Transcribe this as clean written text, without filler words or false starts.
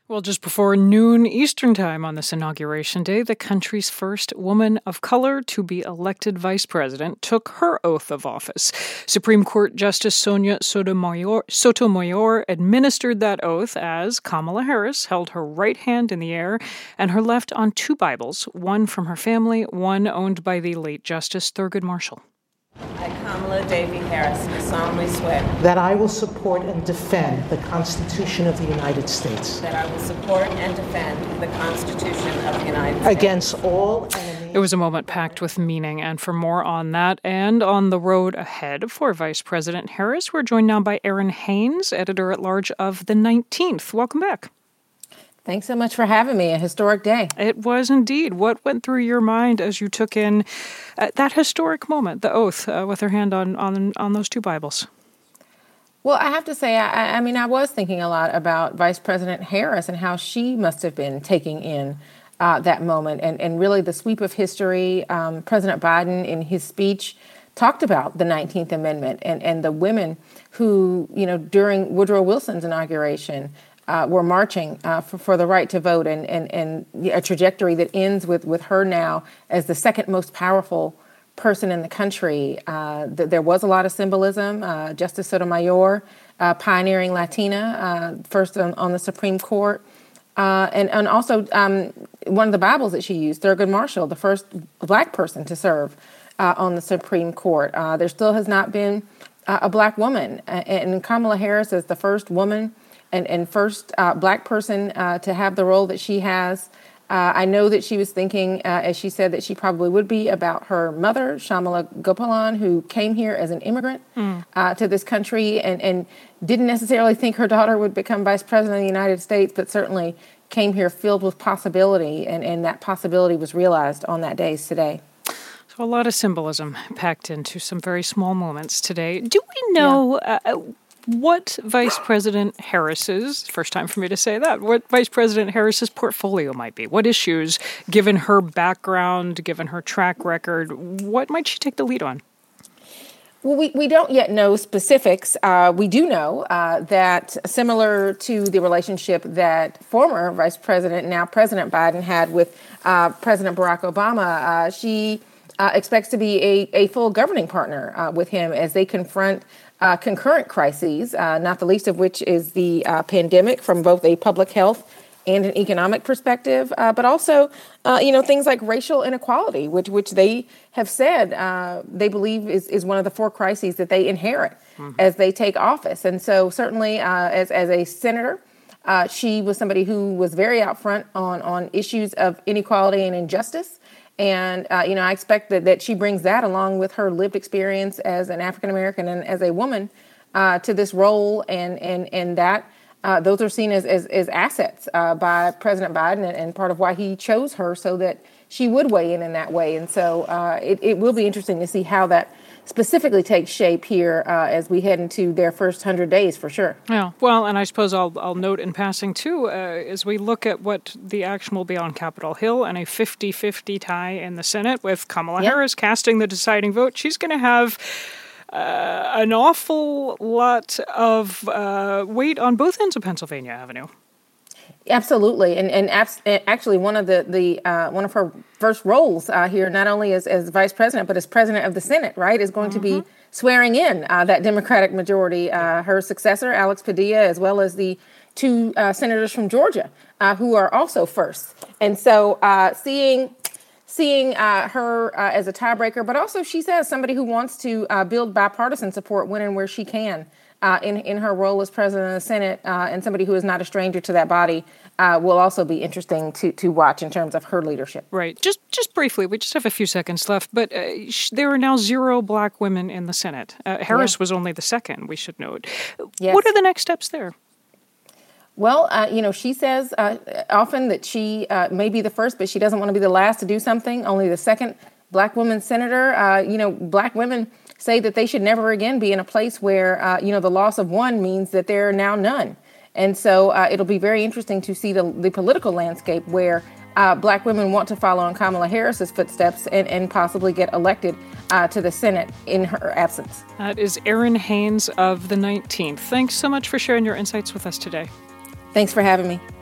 Well, just before noon Eastern Time on this Inauguration Day, the country's first woman of color to be elected vice president took her oath of office. Supreme Court Justice Sonia Sotomayor administered that oath as Kamala Harris held her right hand in the air and her left on two Bibles, one from her family, one owned by the late Justice Thurgood Marshall. I, Kamala Davy Harris, do solemnly swear that I will support and defend the Constitution of the United States. That I will support and defend the Constitution of the United States. Against all enemies. It was a moment packed with meaning, and for more on that and on the road ahead for Vice President Harris, we're joined now by Erin Haynes, editor-at-large of The 19th. Welcome back. Thanks so much for having me. A historic day. It was indeed. What went through your mind as you took in that historic moment, the oath, with her hand on those two Bibles? Well, I have to say, I was thinking a lot about Vice President Harris and how she must have been taking in that moment and really the sweep of history. President Biden, in his speech, talked about the 19th Amendment and the women who, during Woodrow Wilson's inauguration, were marching for the right to vote and a trajectory that ends with her now as the second most powerful person in the country. There was a lot of symbolism. Justice Sotomayor, pioneering Latina, first on the Supreme Court. And also one of the Bibles that she used, Thurgood Marshall, the first Black person to serve on the Supreme Court. There still has not been a Black woman. And Kamala Harris is the first woman and first Black person to have the role that she has. I know that she was thinking, as she said, that she probably would be about her mother, Shyamala Gopalan, who came here as an immigrant to this country and didn't necessarily think her daughter would become vice president of the United States, but certainly came here filled with possibility, and that possibility was realized on that day today. So a lot of symbolism packed into some very small moments today. Do we know... what Vice President Harris's, first time for me to say that, what Vice President Harris's portfolio might be? What issues, given her background, given her track record, what might she take the lead on? Well, we don't yet know specifics. We do know that similar to the relationship that former Vice President, now President Biden, had with President Barack Obama, she expects to be a full governing partner with him as they confront concurrent crises, not the least of which is the pandemic from both a public health and an economic perspective, but also, things like racial inequality, which they have said they believe is one of the four crises that they inherit as they take office. And so certainly as a senator, she was somebody who was very out front on issues of inequality and injustice. And, I expect that she brings that along with her lived experience as an African-American and as a woman to this role. And that those are seen as assets by President Biden and part of why he chose her so that she would weigh in that way. And so it will be interesting to see how that specifically takes shape here as we head into their first 100 days, for sure. Yeah, well, and I suppose I'll note in passing, too, as we look at what the action will be on Capitol Hill and a 50-50 tie in the Senate with Kamala Harris casting the deciding vote, she's going to have an awful lot of weight on both ends of Pennsylvania Avenue. Absolutely, and actually one of one of her first roles here, not only as vice president but as president of the Senate, right, is going to be swearing in that Democratic majority, her successor Alex Padilla, as well as the two senators from Georgia who are also first, and so seeing her as a tiebreaker, but also she says somebody who wants to build bipartisan support when and where she can. In her role as president of the Senate, and somebody who is not a stranger to that body, will also be interesting to watch in terms of her leadership. Right. Just briefly, we just have a few seconds left, but there are now 0 Black women in the Senate. Harris was only the second, we should note. Yes. What are the next steps there? Well, she says often that she may be the first, but she doesn't want to be the last to do something. Only the second Black woman senator. Black women say that they should never again be in a place where, the loss of one means that there are now none. And so it'll be very interesting to see the political landscape where Black women want to follow in Kamala Harris's footsteps and possibly get elected to the Senate in her absence. That is Erin Haynes of The 19th. Thanks so much for sharing your insights with us today. Thanks for having me.